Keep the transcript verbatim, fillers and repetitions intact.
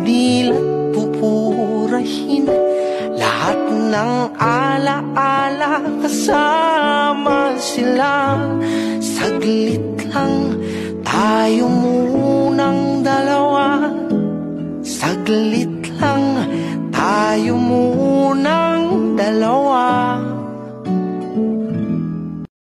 Dila't pupurahin lahat ng alaala, kasama sila. Saglit lang tayo munang dalawa, saglit lang tayo munang dalawa.